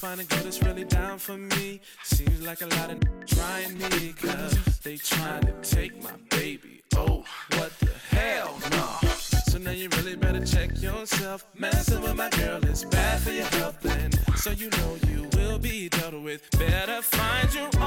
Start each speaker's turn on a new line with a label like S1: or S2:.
S1: find a girl that's really down for me. Seems like a lot of trying me, cause they trying to take my baby. Oh, what the hell, no. So now you really better check yourself. Messing with my girl is bad for your health, and so you know you will be dealt with. Better find your